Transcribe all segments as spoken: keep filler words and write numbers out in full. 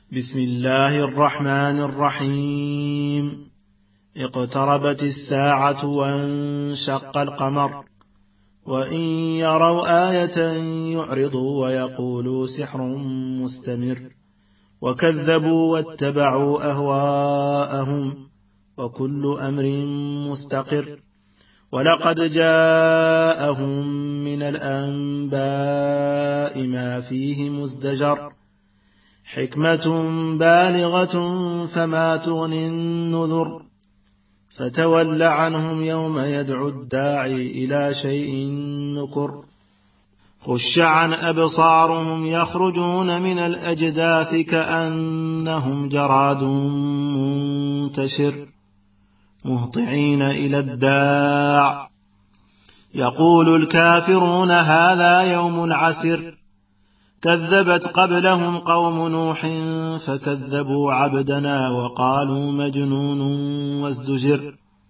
بسم الله الرحمن الرحيم. اقتربت الساعة وانشق القمر وإن يروا آية يعرضوا ويقولوا سحر مستمر وكذبوا واتبعوا أهواءهم وكل أمر مستقر ولقد جاءهم من الأنباء ما فيه مزدجر حكمة بالغة فما تغني النذر فتول عنهم يوم يدعو الداعي إلى شيء نكر خش عن أبصارهم يخرجون من الأجداث كأنهم جراد منتشر مهطعين إلى الداع يقول الكافرون هذا يوم عسر كذبت قبلهم قوم نوح فكذبوا عبدنا وقالوا مجنون وازدجر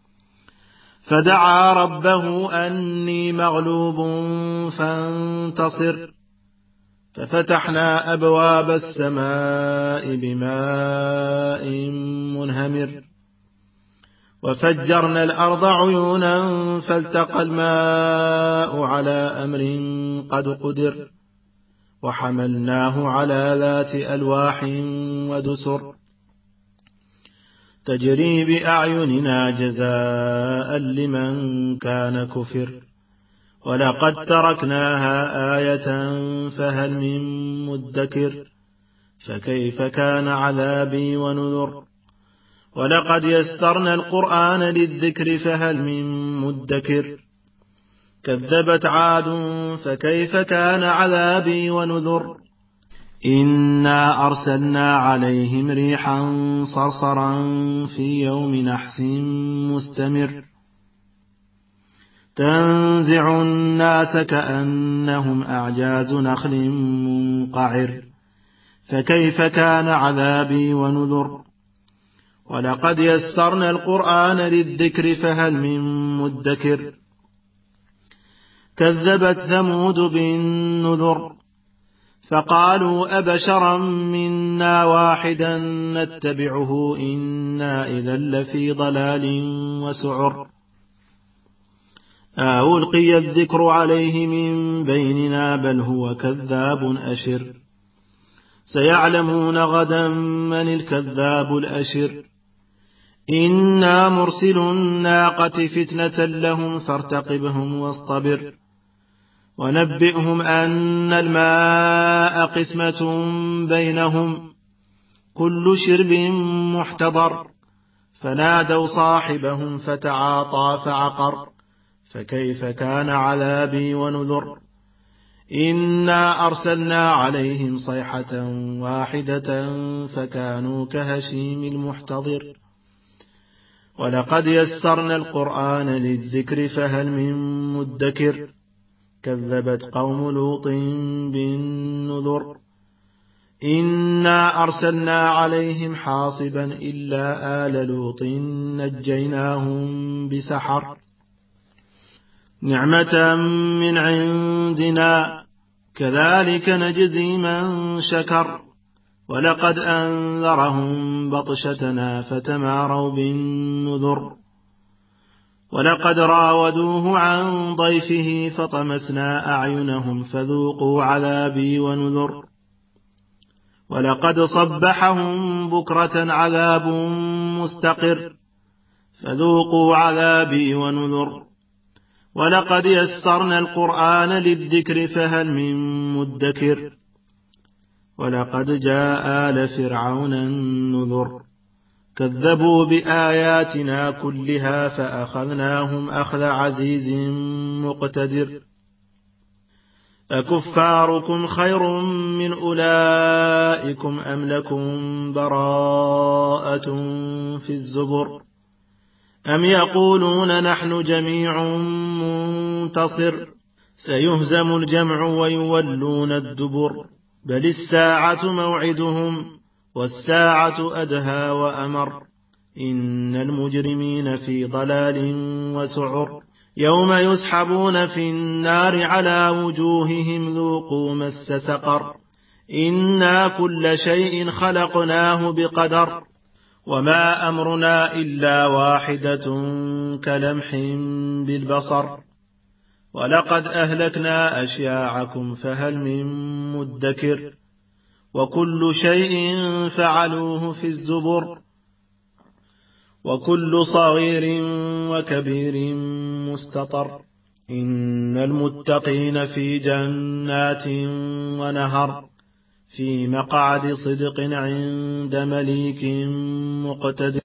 فدعا ربه أني مغلوب فانتصر ففتحنا أبواب السماء بماء منهمر وفجرنا الأرض عيونا فالتقى الماء على أمر قد قدر وحملناه على ذات ألواح ودسر تجري بأعيننا جزاء لمن كان كفر ولقد تركناها آية فهل من مدكر فكيف كان عذابي ونذر ولقد يسرنا القرآن للذكر فهل من مدكر كذبت عاد فكيف كان عذابي ونذر إنا أرسلنا عليهم ريحا صرصرا في يوم نحس مستمر تنزع الناس كأنهم أعجاز نخل منقعر فكيف كان عذابي ونذر ولقد يسرنا القرآن للذكر فهل من مدكر كذبت ثمود بالنذر فقالوا أبشرا منا واحدا نتبعه إنا إذا لفي ضلال وسعر ألقي الذكر عليه من بيننا بل هو كذاب أشر سيعلمون غدا من الكذاب الأشر إنا مرسل الناقة فتنة لهم فارتقبهم واصطبر ونبئهم أن الماء قسمة بينهم كل شرب محتضر فنادوا صاحبهم فتعاطى فعقر فكيف كان عذابي ونذر إنا أرسلنا عليهم صيحة واحدة فكانوا كهشيم المحتضر ولقد يسرنا القرآن للذكر فهل من مدكر كذبت قوم لوط بالنذر إنا أرسلنا عليهم حاصبا إلا آل لوط نجيناهم بسحر نعمة من عندنا كذلك نجزي من شكر ولقد أنذرهم بطشتنا فتماروا بالنذر ولقد راودوه عن ضيفه فطمسنا أعينهم فذوقوا عذابي ونذر ولقد صبحهم بكرة عذاب مستقر فذوقوا عذابي ونذر ولقد يسرنا القرآن للذكر فهل من مدكر ولقد جاء آل فرعون النذر كذبوا بآياتنا كلها فأخذناهم أخذ عزيز مقتدر أكفاركم خير من أولئكم أم لكم براءة في الزبر أم يقولون نحن جميع منتصر سيهزم الجمع ويولون الدبر بل الساعة موعدهم والساعة أدهى وأمر إن المجرمين في ضلال وسعر يوم يسحبون في النار على وجوههم ذوقوا مس سقر إنا كل شيء خلقناه بقدر وما أمرنا إلا واحدة كلمح بالبصر ولقد أهلكنا أشياعكم فهل من مدكر وكل شيء فعلوه في الزبر وكل صغير وكبير مستطر إن المتقين في جنات ونهر في مقعد صدق عند مليك مقتدر.